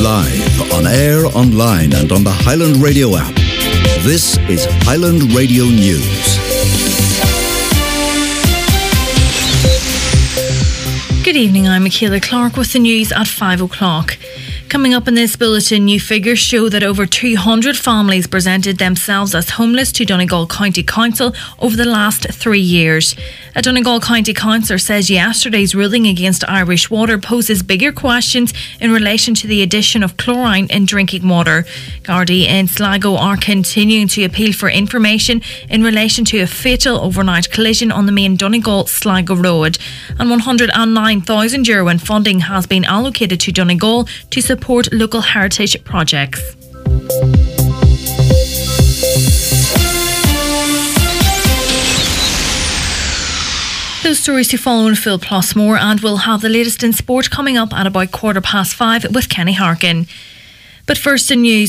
Live, on air, online and on the Highland Radio app. This is Highland Radio News. Good evening, I'm Michaela Clark with the news at 5 o'clock. Coming up in this bulletin, new figures show that over 200 families presented themselves as homeless to Donegal County Council over the last 3 years. A Donegal County councillor says yesterday's ruling against Irish Water poses bigger questions in relation to the addition of chlorine in drinking water. Gardaí in Sligo are continuing to appeal for information in relation to a fatal overnight collision on the main Donegal-Sligo road. And €109,000 in funding has been allocated to Donegal to support local heritage projects. Those stories to follow in full plus more, and we'll have the latest in sport coming up at about 5:15 with Kenny Harkin. But first in news,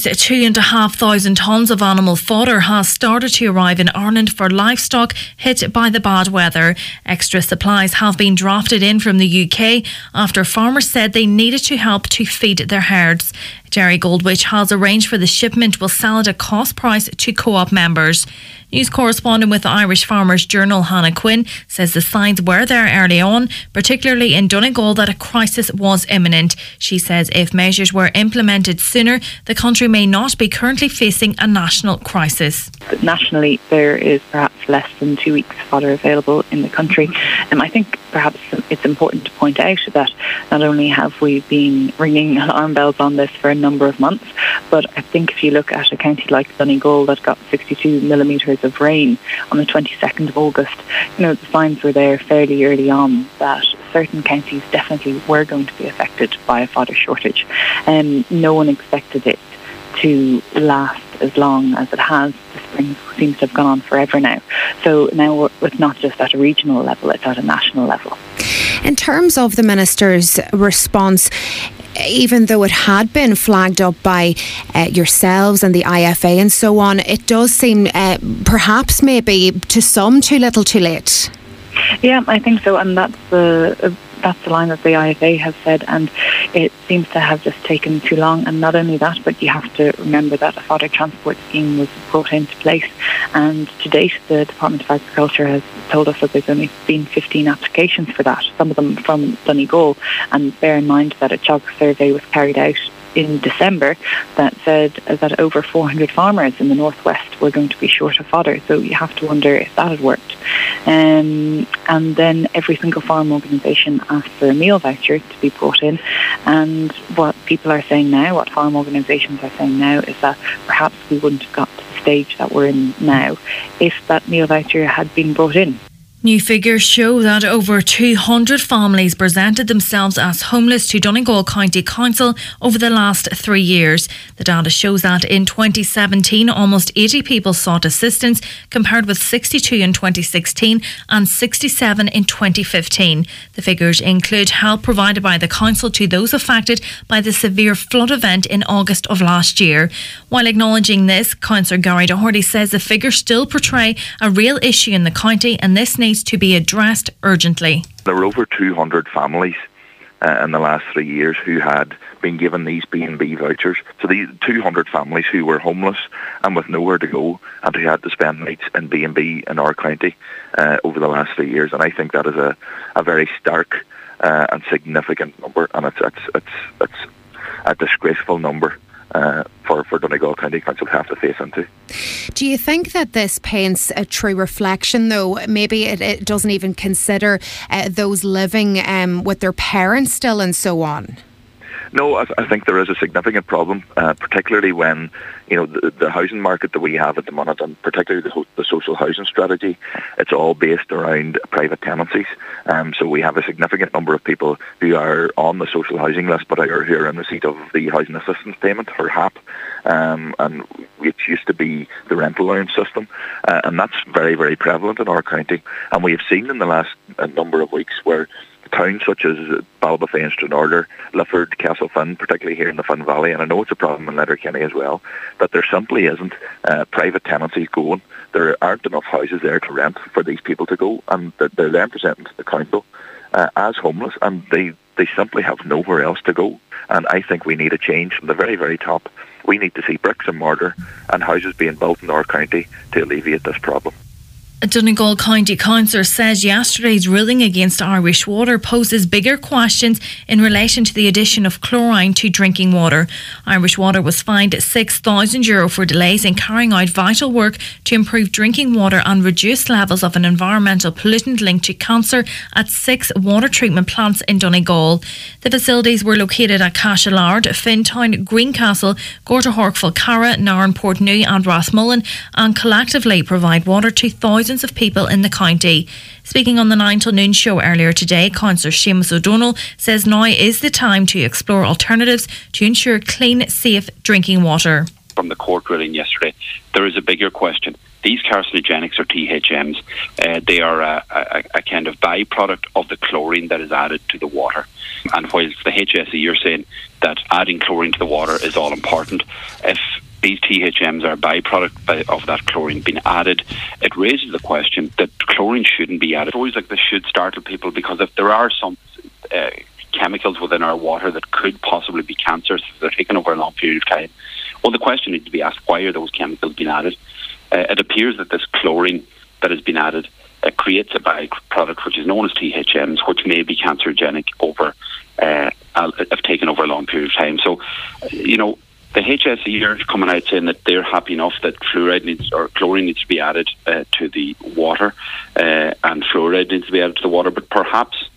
2,500 tonnes of animal fodder has started to arrive in Ireland for livestock hit by the bad weather. Extra supplies have been drafted in from the UK after farmers said they needed to help to feed their herds. Jerry Goldwich has arranged for the shipment will sell at a cost price to co-op members. News correspondent with the Irish Farmers Journal, Hannah Quinn, says the signs were there early on, particularly in Donegal, that a crisis was imminent. She says if measures were implemented sooner, the country may not be currently facing a national crisis. Nationally, there is perhaps less than 2 weeks fodder available in the country. I think perhaps it's important to point out that not only have we been ringing alarm bells on this for a number of months, but I think if you look at a county like Donegal that got 62 millimetres of rain on the 22nd of August, the signs were there fairly early on that certain counties definitely were going to be affected by a fodder shortage. No one expected it to last as long as it has. The spring seems to have gone on forever now. So now it's not just at a regional level, it's at a national level. In terms of the Minister's response, even though it had been flagged up by yourselves and the IFA and so on, it does seem perhaps maybe to some too little too late. Yeah, I think so, and that's the line that the IFA has said, and it seems to have just taken too long. And not only that, but you have to remember that a fodder transport scheme was brought into place, and to date the Department of Agriculture has told us that there's only been 15 applications for that, some of them from Donegal. And bear in mind that a CHOG survey was carried out in December that said that over 400 farmers in the northwest were going to be short of fodder. So you have to wonder if that had worked. And then every single farm organisation asked for a meal voucher to be brought in. And what people are saying now, what farm organisations are saying now, is that perhaps we wouldn't have got to the stage that we're in now if that meal voucher had been brought in. New figures show that over 200 families presented themselves as homeless to Donegal County Council over the last 3 years. The data shows that in 2017, almost 80 people sought assistance, compared with 62 in 2016 and 67 in 2015. The figures include help provided by the council to those affected by the severe flood event in August of last year. While acknowledging this, Councillor Gary Doherty says the figures still portray a real issue in the county, and this needs to be addressed urgently. There were over 200 families in the last 3 years who had been given these B&B vouchers. So these 200 families who were homeless and with nowhere to go and who had to spend nights in B&B in our county over the last 3 years. And I think that is a very stark and significant number, and it's a disgraceful number for Donegal County Council to have to face into. Do you think that this paints a true reflection, though? Maybe it doesn't even consider those living with their parents still and so on? No, I think there is a significant problem, particularly when the housing market that we have at the minute, and particularly the social housing strategy, it's all based around private tenancies. So we have a significant number of people who are on the social housing list, but are who are in receipt of the housing assistance payment, or HAP, and which used to be the rental allowance system, and that's very, very prevalent in our county. And we have seen in the last number of weeks where towns such as Ballybofey and Stranraer, Lifford, Castlefin, particularly here in the Finn Valley, and I know it's a problem in Letterkenny as well, that there simply isn't private tenancies going. There aren't enough houses there to rent for these people to go, and they're then presenting to the council as homeless, and they They simply have nowhere else to go. And I think we need a change from the very, very top. We need to see bricks and mortar and houses being built in our county to alleviate this problem. A Donegal County Councillor says yesterday's ruling against Irish Water poses bigger questions in relation to the addition of chlorine to drinking water. Irish Water was fined €6,000 for delays in carrying out vital work to improve drinking water and reduce levels of an environmental pollutant linked to cancer at 6 water treatment plants in Donegal. The facilities were located at Cashellard, Fintown, Greencastle, Gortahork, Falcarra, Nairn, Portneuf and Rathmullen, and collectively provide water to thousands of people in the county. Speaking on the 9 till noon show earlier today, Councillor Seamus O'Donnell says now is the time to explore alternatives to ensure clean, safe drinking water. From the court ruling yesterday, there is a bigger question. These carcinogenics, or THMs, they are a kind of byproduct of the chlorine that is added to the water. And whilst the HSE are saying that adding chlorine to the water is all important, if these THMs are a byproduct of that chlorine being added, it raises the question that chlorine shouldn't be added. Stories like this should startle people, because if there are some chemicals within our water that could possibly be cancerous if they're taken over a long period of time, well, the question needs to be asked, why are those chemicals being added? It appears that this chlorine that has been added creates a byproduct which is known as THMs, which may be cancerogenic if taken over a long period of time. So, the HSE are coming out saying that they're happy enough that chlorine needs to be added to the water, and fluoride needs to be added to the water. But perhaps,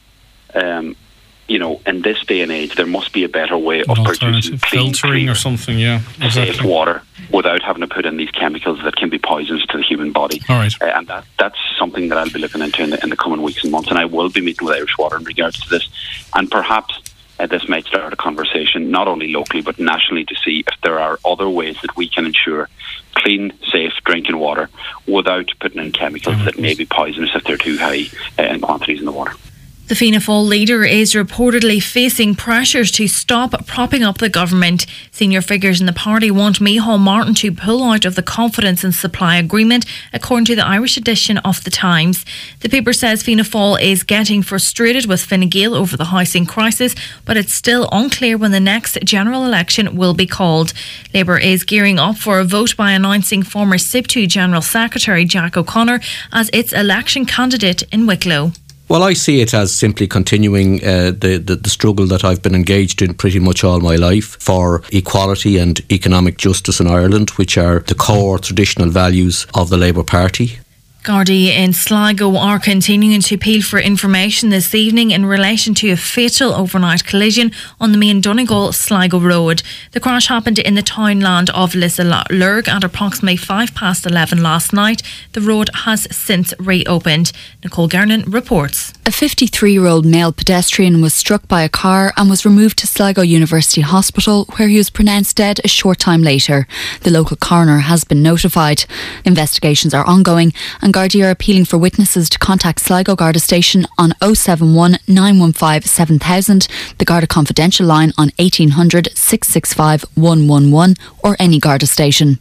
in this day and age, there must be a better way of producing clean, filtering or something, safe water without having to put in these chemicals that can be poisonous to the human body. All right. And that's something that I'll be looking into in the coming weeks and months, and I will be meeting with Irish Water in regards to this. And perhaps this might start a conversation, not only locally but nationally, to see if there are other ways that we can ensure clean, safe drinking water without putting in chemicals that may be poisonous if they're too high in quantities in the water. The Fianna Fáil leader is reportedly facing pressures to stop propping up the government. Senior figures in the party want Micheál Martin to pull out of the Confidence and Supply Agreement, according to the Irish edition of The Times. The paper says Fianna Fáil is getting frustrated with Fine Gael over the housing crisis, but it's still unclear when the next general election will be called. Labour is gearing up for a vote by announcing former SIPTU General Secretary Jack O'Connor as its election candidate in Wicklow. Well, I see it as simply continuing the struggle that I've been engaged in pretty much all my life for equality and economic justice in Ireland, which are the core traditional values of the Labour Party. Gardaí in Sligo are continuing to appeal for information this evening in relation to a fatal overnight collision on the main Donegal-Sligo road. The crash happened in the townland of Lissalurg at approximately 11:05 last night. The road has since reopened. Nicole Gernon reports. A 53-year-old male pedestrian was struck by a car and was removed to Sligo University Hospital, where he was pronounced dead a short time later. The local coroner has been notified. Investigations are ongoing, and Gardaí are appealing for witnesses to contact Sligo Garda Station on 071 915 7000, the Garda Confidential line on 1800 665 111, or any Garda station.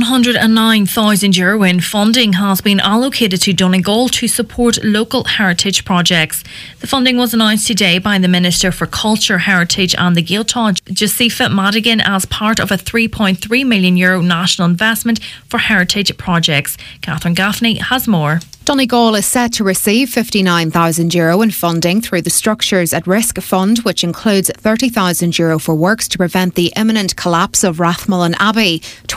€109,000 in funding has been allocated to Donegal to support local heritage projects. The funding was announced today by the Minister for Culture, Heritage and the Gaeltacht, Josepha Madigan, as part of a €3.3 million national investment for heritage projects. Catherine Gaffney has more. Donegal is set to receive €59,000 in funding through the Structures at Risk Fund, which includes €30,000 for works to prevent the imminent collapse of Rathmullen Abbey,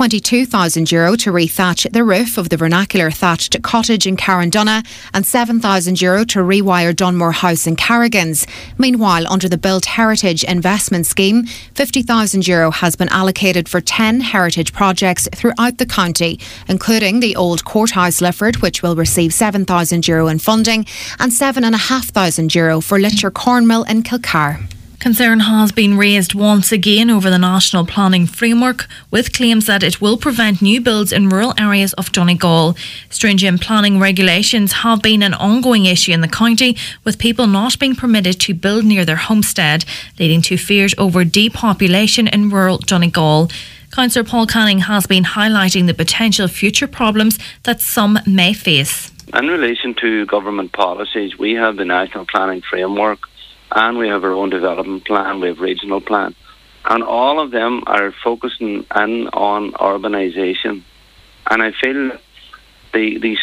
€22,000 to rethatch the roof of the vernacular thatched cottage in Carrandunna, and €7,000 to rewire Dunmore House in Carrigans. Meanwhile, under the Built Heritage Investment Scheme, €50,000 has been allocated for 10 heritage projects throughout the county, including the Old Courthouse Lifford, which will receive €7,000 in funding, and €7,500 for Litcher Cornmill in Kilcar. Concern has been raised once again over the National Planning Framework, with claims that it will prevent new builds in rural areas of Donegal. Stringent planning regulations have been an ongoing issue in the county, with people not being permitted to build near their homestead, leading to fears over depopulation in rural Donegal. Councillor Paul Canning has been highlighting the potential future problems that some may face. In relation to government policies, we have the National Planning Framework, and we have our own development plan, we have regional plan. And all of them are focusing in on urbanisation. And I feel the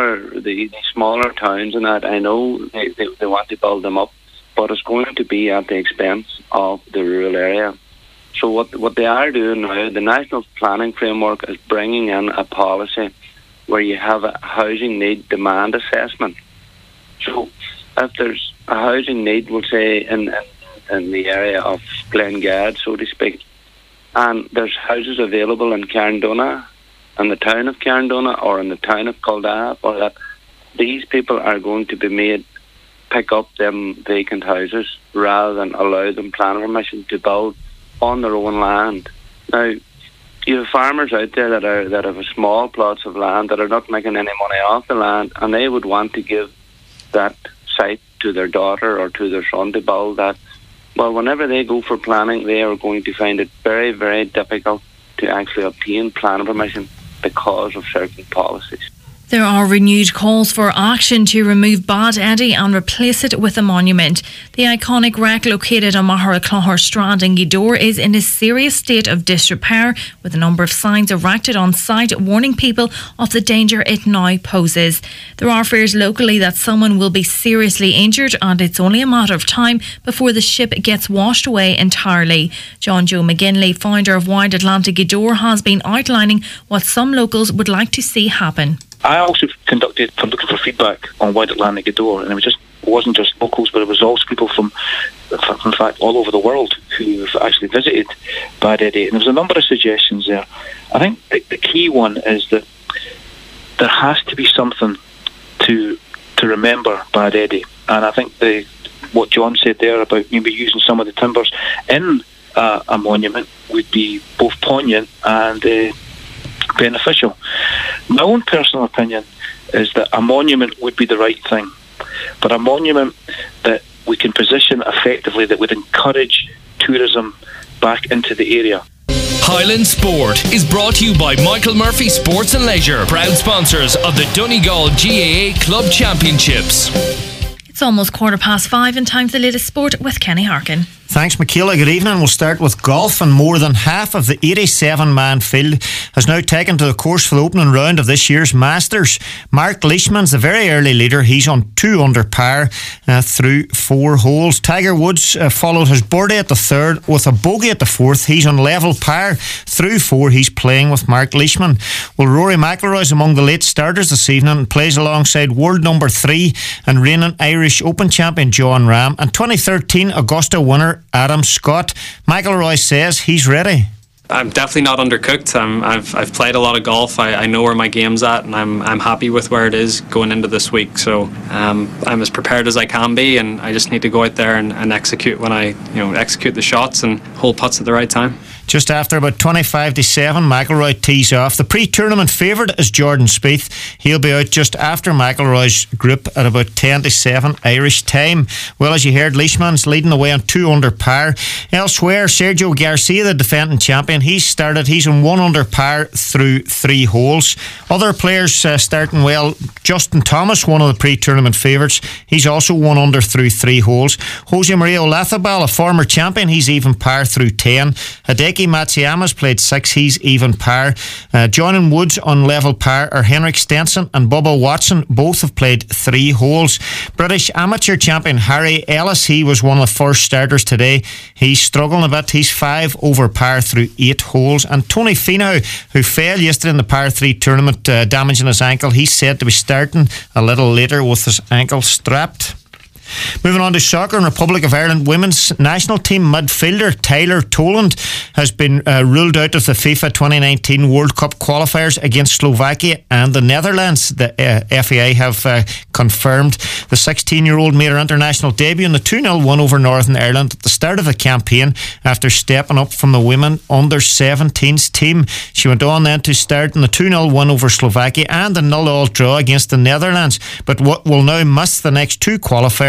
smaller towns and that, I know they want to build them up, but it's going to be at the expense of the rural area. So what they are doing now, the National Planning Framework is bringing in a policy where you have a housing need demand assessment. So if there's a housing need, we'll say in the area of Glengad, so to speak, and there's houses available in Carndona, in the town of Carndona, or in the town of Kildare, or that, these people are going to be made pick up them vacant houses rather than allow them planning permission to build on their own land. Now, you have farmers out there that have small plots of land that are not making any money off the land, and they would want to give that site to their daughter or to their son to build that. Well, whenever they go for planning, they are going to find it very, very difficult to actually obtain planning permission because of certain policies. There are renewed calls for action to remove Bad Eddie and replace it with a monument. The iconic wreck located on Mahara Clogher Strand in Gweedore is in a serious state of disrepair, with a number of signs erected on site warning people of the danger it now poses. There are fears locally that someone will be seriously injured, and it's only a matter of time before the ship gets washed away entirely. John Joe McGinley, founder of Wide Atlantic Gweedore, has been outlining what some locals would like to see happen. I also conducted from looking for feedback on Wide Atlantic Gweedore, and it wasn't just locals, but it was also people from in fact, all over the world who've actually visited Bad Eddie. And there was a number of suggestions there. I think the key one is that there has to be something to remember Bad Eddie, and I think what John said there about maybe using some of the timbers in a monument would be both poignant and beneficial. My own personal opinion is that a monument would be the right thing, but a monument that we can position effectively that would encourage tourism back into the area. Highland Sport is brought to you by Michael Murphy Sports and Leisure, proud sponsors of the Donegal GAA Club Championships. It's almost 5:15 and time for the latest sport with Kenny Harkin. Thanks, Michaela. Good evening. We'll start with golf, and more than half of the 87-man field has now taken to the course for the opening round of this year's Masters. Mark Leishman's the very early leader. He's on 2 under par through 4 holes. Tiger Woods followed his birdie at the third with a bogey at the fourth. He's on level par through 4. He's playing with Mark Leishman. Well, Rory McIlroy's among the late starters this evening and plays alongside world number 3 and reigning Irish Open champion Jon Rahm and 2013 Augusta winner Adam Scott. McIlroy says he's ready. I'm definitely not undercooked. I've played a lot of golf. I know where my game's at, and I'm happy with where it is going into this week. So I'm as prepared as I can be, and I just need to go out there and execute when I execute the shots and hold putts at the right time. Just after about 25 to 7, McIlroy tees off. The pre-tournament favourite is Jordan Spieth. He'll be out just after McIlroy's group at about 10 to 7 Irish time. Well, as you heard, Leishman's leading the way on 2 under par. Elsewhere, Sergio Garcia, the defending champion, he's on 1 under par through 3 holes. Other players starting well. Justin Thomas, one of the pre-tournament favourites, he's also 1 under through 3 holes. Jose Maria Olazabal, a former champion, he's even par through 10. Hideki Matsuyama's played 6, he's even par. Joining Woods on level par are Henrik Stenson and Bubba Watson, both have played 3 holes. British amateur champion Harry Ellis, he was one of the first starters today. He's struggling a bit, he's 5 over par through 8 holes. And Tony Finau, who fell yesterday in the par 3 tournament, damaging his ankle, he's said to be starting a little later with his ankle strapped. Moving on to soccer, in Republic of Ireland women's national team midfielder Tyler Toland has been ruled out of the FIFA 2019 World Cup qualifiers against Slovakia and the Netherlands. The FAI have confirmed the 16-year-old made her international debut in the 2-0 win over Northern Ireland at the start of the campaign after stepping up from the women under-17s team. She went on then to start in the 2-0 win over Slovakia and a 0-0 draw against the Netherlands, but will now miss the next 2 qualifiers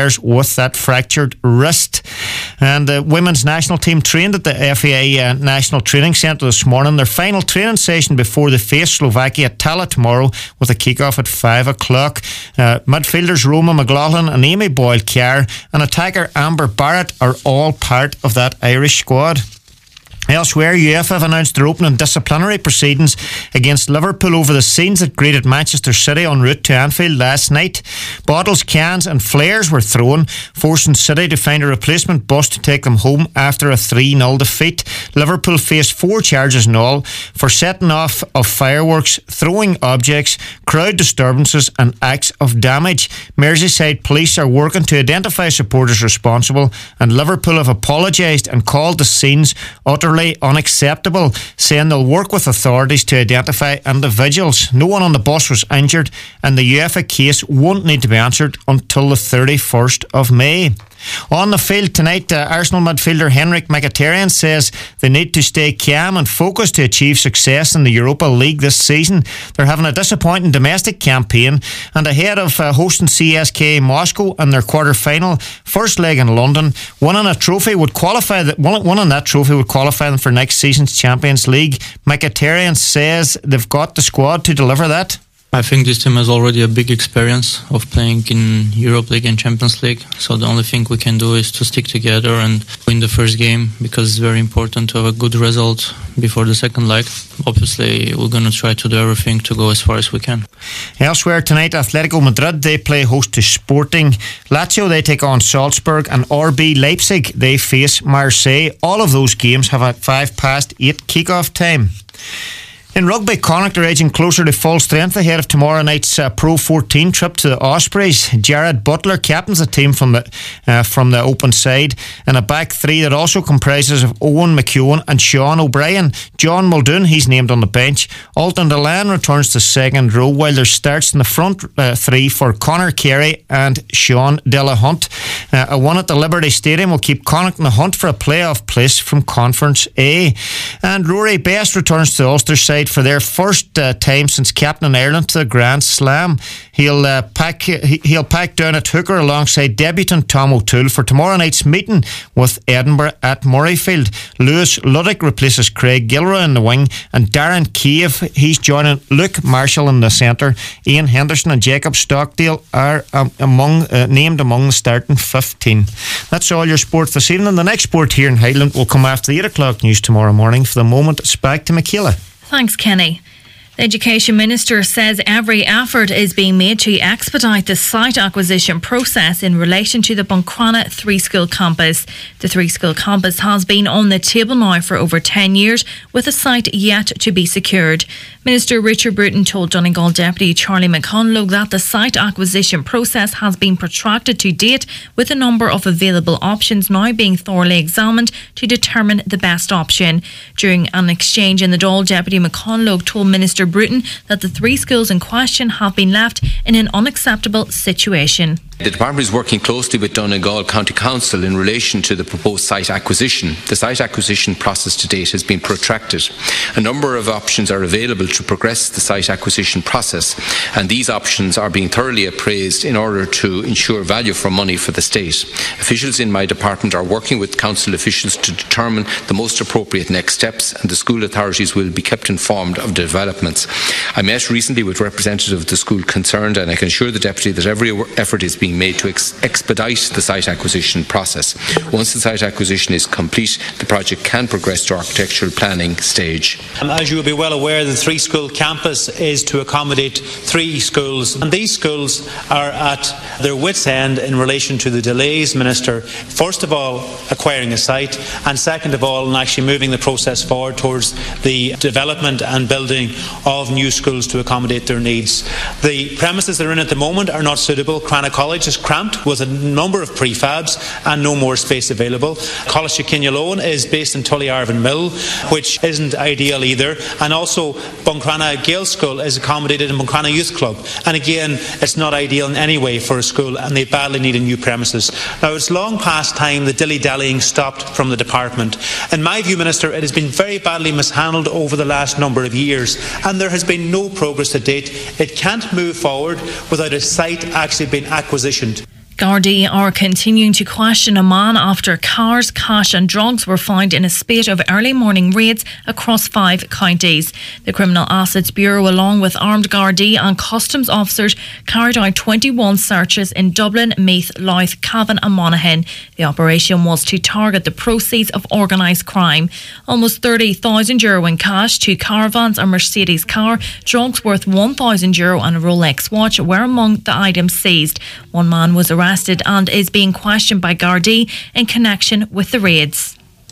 runners with that fractured wrist. And the women's national team trained at the FAI National Training Centre this morning. Their final training session before they face Slovakia at Tala tomorrow, with a kick-off at 5 o'clock. Midfielders Roma McLaughlin and Amy Boyle-Kerr and attacker Amber Barrett are all part of that Irish squad. Elsewhere, UEFA have announced they're opening disciplinary proceedings against Liverpool over the scenes that greeted Manchester City en route to Anfield last night. Bottles, cans and flares were thrown, forcing City to find a replacement bus to take them home after a 3-0 defeat. Liverpool faced 4 charges in all for setting off of fireworks, throwing objects, crowd disturbances and acts of damage. Merseyside police are working to identify supporters responsible, and Liverpool have apologised and called the scenes utterly unacceptable, saying they'll work with authorities to identify individuals. No one on the bus was injured, and the UEFA case won't need to be answered until the 31st of May. On the field tonight, Arsenal midfielder Henrik Mkhitaryan says they need to stay calm and focused to achieve success in the Europa League this season. They're having a disappointing domestic campaign, and ahead of hosting CSKA Moscow in their quarter-final first leg in London, winning that trophy would qualify them for next season's Champions League. Mkhitaryan says they've got the squad to deliver that. I think this team has already a big experience of playing in Europe League and Champions League, so the only thing we can do is to stick together and win the first game, because it's very important to have a good result before the second leg. Obviously, we're going to try to do everything to go as far as we can. Elsewhere tonight, Atletico Madrid, they play host to Sporting. Lazio, they take on Salzburg, and RB Leipzig, they face Marseille. All of those games have a 8:05 kick-off time. In rugby, Connacht are edging closer to full strength ahead of tomorrow night's Pro 14 trip to the Ospreys. Jared Butler captains the team from the open side in a back three that also comprises of Owen McEwen and Sean O'Brien. John Muldoon, he's named on the bench. Alton Delan returns to second row, while there starts in the front three for Conor Carey and Sean Delahunt. A win at the Liberty Stadium will keep Connacht in the hunt for a playoff place from Conference A. And Rory Best returns to the Ulster side for their first time since captaining Ireland to the Grand Slam. He'll pack down at hooker alongside debutant Tom O'Toole for tomorrow night's meeting with Edinburgh at Murrayfield. Lewis Luddick replaces Craig Gilroy in the wing, and Darren Cave, he's joining Luke Marshall in the centre. Ian Henderson and Jacob Stockdale are named among the starting 15. That's all your sport this evening. The next sport here in Highland will come after the 8 o'clock news tomorrow morning. For the moment, it's back to Michaela. Thanks, Kenny. The Education Minister says every effort is being made to expedite the site acquisition process in relation to the Buncrana 3-school campus. The 3-school campus has been on the table now for over 10 years, with a site yet to be secured. Minister Richard Bruton told Donegal Deputy Charlie McConlogue that the site acquisition process has been protracted to date, with a number of available options now being thoroughly examined to determine the best option. During an exchange in the Dáil, Deputy McConlogue told Minister Bruton that the 3 schools in question have been left in an unacceptable situation. The Department is working closely with Donegal County Council in relation to the proposed site acquisition. The site acquisition process to date has been protracted. A number of options are available to progress the site acquisition process, and these options are being thoroughly appraised in order to ensure value for money for the state. Officials in my department are working with council officials to determine the most appropriate next steps, and the school authorities will be kept informed of the developments. I met recently with representatives of the school concerned, and I can assure the Deputy that every effort is being made to expedite the site acquisition process. Once the site acquisition is complete, the project can progress to architectural planning stage. As you will be well aware, the 3-school campus is to accommodate 3 schools, and these schools are at their wits' end in relation to the delays, Minister, first of all acquiring a site, and second of all in actually moving the process forward towards the development and building of new schools to accommodate their needs. The premises they're in at the moment are not suitable. Cranagh College is cramped with a number of prefabs and no more space available. College Kinnulone is based in Tullyarvin Mill, which isn't ideal either, and also Buncrana Gael School is accommodated in Buncrana Youth Club, and again it's not ideal in any way for a school, and they badly need a new premises. Now it's long past time the dilly-dallying stopped from the department. In my view, Minister, it has been very badly mishandled over the last number of years, and there has been no progress to date. It can't move forward without a site actually being acquisitioned. Gardaí are continuing to question a man after cars, cash and drugs were found in a spate of early morning raids across 5 counties. The Criminal Assets Bureau, along with armed Gardaí and customs officers, carried out 21 searches in Dublin, Meath, Louth, Cavan and Monaghan. The operation was to target the proceeds of organised crime. Almost €30,000 in cash, 2 caravans, a Mercedes car, drugs worth €1,000 and a Rolex watch were among the items seized. One man was arrested and is being questioned by Gardaí in connection with the raids.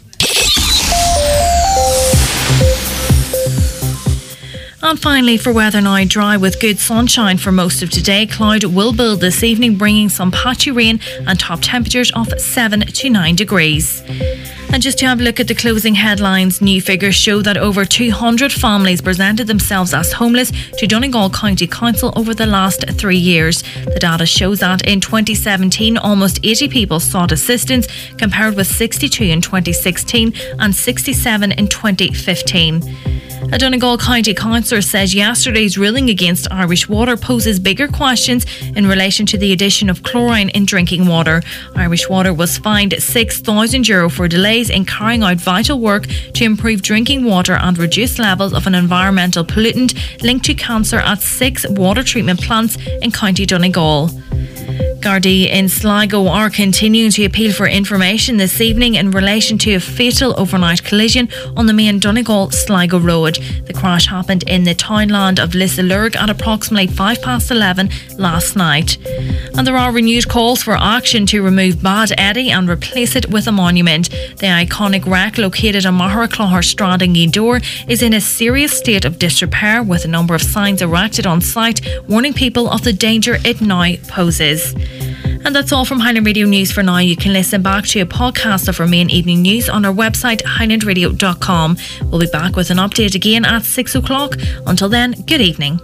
And finally, for weather now, dry with good sunshine for most of today. Cloud will build this evening, bringing some patchy rain and top temperatures of 7 to 9 degrees. And just to have a look at the closing headlines, new figures show that over 200 families presented themselves as homeless to Donegal County Council over the last 3 years. The data shows that in 2017, almost 80 people sought assistance, compared with 62 in 2016 and 67 in 2015. A Donegal County councillor says yesterday's ruling against Irish Water poses bigger questions in relation to the addition of chlorine in drinking water. Irish Water was fined €6,000 for delays in carrying out vital work to improve drinking water and reduce levels of an environmental pollutant linked to cancer at 6 water treatment plants in County Donegal. Gardaí in Sligo are continuing to appeal for information this evening in relation to a fatal overnight collision on the main Donegal-Sligo road. The crash happened in the townland of Lissalurg at approximately 11:05 last night. And there are renewed calls for action to remove Bad Eddie and replace it with a monument. The iconic wreck located on Maharacloher Strand in Gweedore is in a serious state of disrepair, with a number of signs erected on site warning people of the danger it now poses. And that's all from Highland Radio News for now. You can listen back to a podcast of our main evening news on our website, highlandradio.com. We'll be back with an update again at 6 o'clock. Until then, good evening.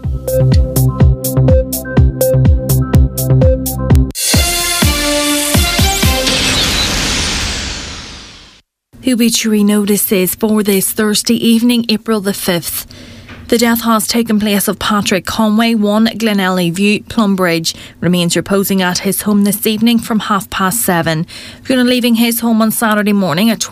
Obituary notices for this Thursday evening, April the 5th. The death has taken place of Patrick Conway, 1 Glenelly View, Plumbridge. Remains reposing at his home this evening from 7:30. Funeral leaving his home on Saturday morning at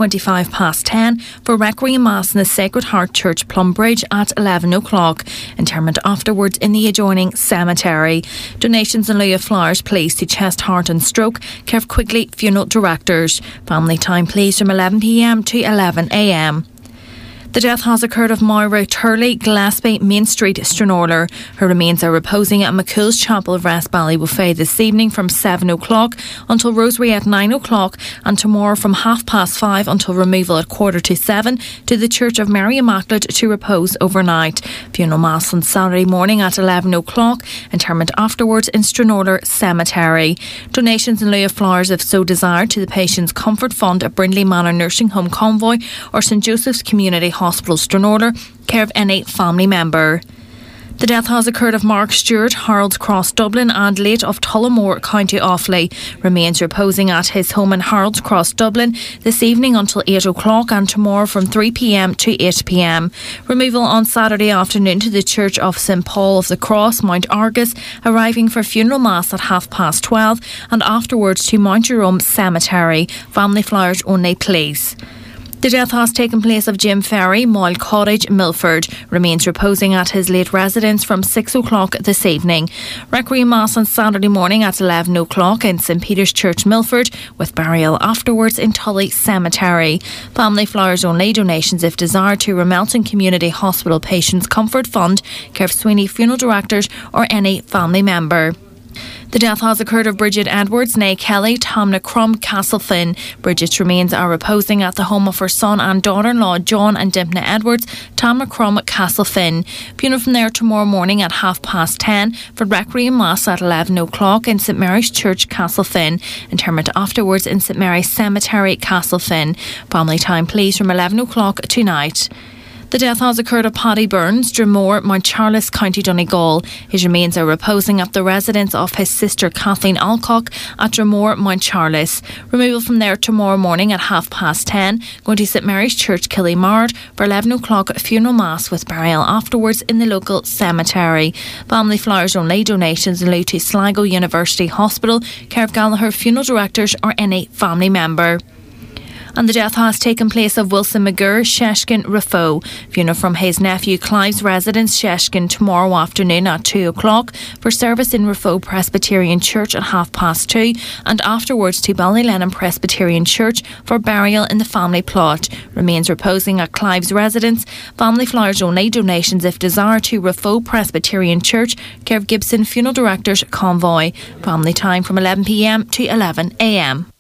10:25 for Requiem Mass in the Sacred Heart Church, Plumbridge at 11 o'clock. Interment afterwards in the adjoining cemetery. Donations in lieu of flowers please to Chest, Heart and Stroke, Kev Quigley Funeral Directors. Family time please from 11 p.m. to 11 a.m. The death has occurred of Moira Turley, Gillespie, Main Street, Stranorlar. Her remains are reposing at McCool's Chapel of Rest Ballybuffet this evening from 7 o'clock until Rosary at 9 o'clock, and tomorrow from 5:30 until removal at 6:45 to the Church of Mary Immaculate to repose overnight. Funeral Mass on Saturday morning at 11 o'clock. Interment afterwards in Stranorlar Cemetery. Donations in lieu of flowers, if so desired, to the Patients Comfort Fund at Brindley Manor Nursing Home Convoy or St Joseph's Community Hospital, Stranorlar, care of any family member. The death has occurred of Mark Stewart, Harold's Cross, Dublin, and late of Tullamore, County Offaly. Remains reposing at his home in Harold's Cross, Dublin, this evening until 8 o'clock and tomorrow from 3 p.m. to 8 p.m. Removal on Saturday afternoon to the Church of St Paul of the Cross, Mount Argus, arriving for funeral mass at 12:30 and afterwards to Mount Jerome Cemetery. Family flowers only please. The death has taken place of Jim Ferry, Moyle Cottage, Milford. Remains reposing at his late residence from 6 o'clock this evening. Requiem Mass on Saturday morning at 11 o'clock in St Peter's Church, Milford, with burial afterwards in Tully Cemetery. Family flowers only, donations if desired to Ramelton Community Hospital Patients Comfort Fund, Kev Sweeney Funeral Directors or any family member. The death has occurred of Bridget Edwards, née Kelly, Tamna Crum, Castlefin. Bridget's remains are reposing at the home of her son and daughter-in-law, John and Dimpna Edwards, Tamna Crum, Castlefin. Funeral from there tomorrow morning at 10:30 for Requiem Mass at 11 o'clock in St Mary's Church, Castlefin. Interment afterwards in St Mary's Cemetery, Castlefin. Family time please from 11 o'clock tonight. The death has occurred at Paddy Burns, Drumore, Mount Charles, County Donegal. His remains are reposing at the residence of his sister Kathleen Alcock at Drumore, Mount Charles. Removal from there tomorrow morning at 10:30, going to St Mary's Church, Killymard, for 11 o'clock funeral mass with burial afterwards in the local cemetery. Family flowers only. Donations in lieu to Sligo University Hospital, care of Gallagher funeral directors or any family member. And the death has taken place of Wilson McGurr, Sheshkin Rafo. Funeral from his nephew Clive's residence, Sheshkin, tomorrow afternoon at 2 o'clock for service in Rafo Presbyterian Church at 2:30, and afterwards to Ballylennon Presbyterian Church for burial in the family plot. Remains reposing at Clive's residence. Family flowers only. Donations if desired to Rafo Presbyterian Church, care of Gibson Funeral Directors Convoy. Family time from 11 p.m. to 11 a.m.